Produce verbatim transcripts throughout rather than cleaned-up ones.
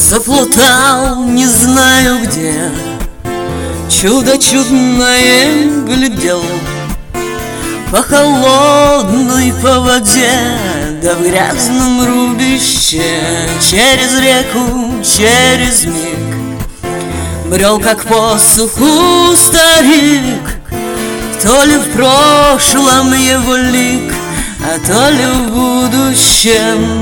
заплутал, не знаю где, чудо чудное глядел по холодной по воде, да в грязном рубище, через реку, через миг брел, как по суху старик. То ли в прошлом его лик, а то ли в будущем,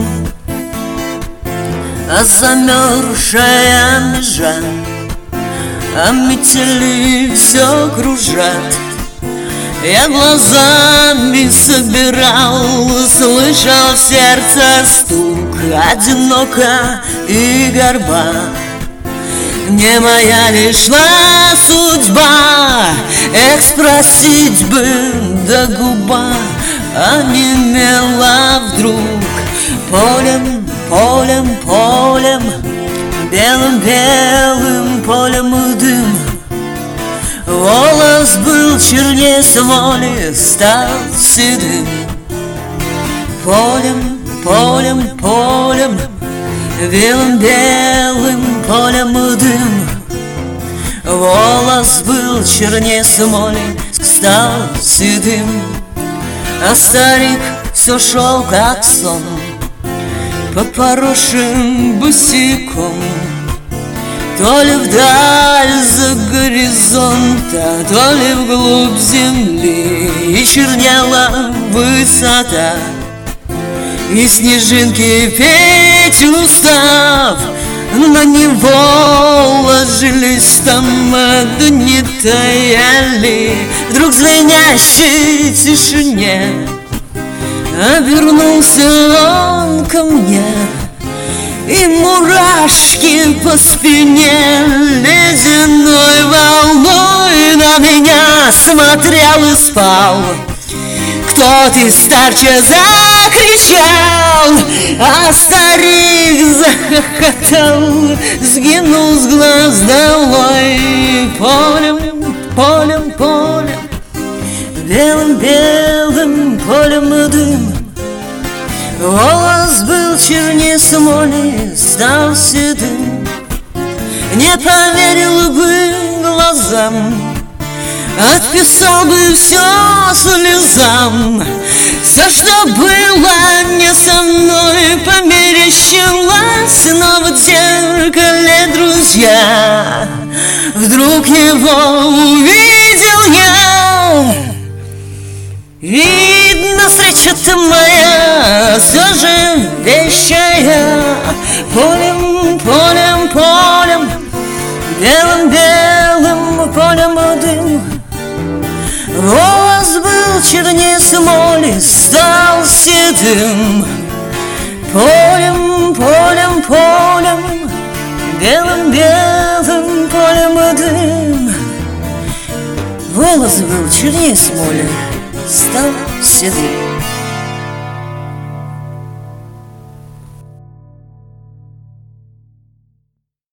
а замерзшая межа, а метели все кружат. Я глазами собирал, слышал в сердце стук, одиноко и горба. Не моя лишь судьба, эх, спросить бы, да губа онемела вдруг. Полем, полем, полем, белым-белым полем дым. Волос был чернее смоли, стал седым. Полем, полем, полем, белым-белым полем дым. Волос был чернее смоли, стал седым. А старик все шел как сон по поросшим босиком, то ли вдаль за горизонта, то ли вглубь земли, и чернела высота. И снежинки петь устав, на него ложились там, да не таяли. Вдруг в звенящей тишине обернулся он ко мне, и мурашки по спине ледяной волной на меня смотрел и спал. Кто ты, старче, закричал, а старик захохотал, сгинул с глаз долой. Полем, полем, полем, белым-белым полем дым. Волос был чернее смоли, стал седым. Не поверил бы глазам, отписал бы все слезам. Все, что было не со мной, померещилось, но в зеркале, друзья, вдруг его увидел я. Видно, встреча-то моя все же вещая. Полем, полем, полем, белым-белым полем дым. Волос был чернее смоли, стал седым. Полем, полем, полем, белым-белым полем дым. Волос был чернее смоли, стал седым.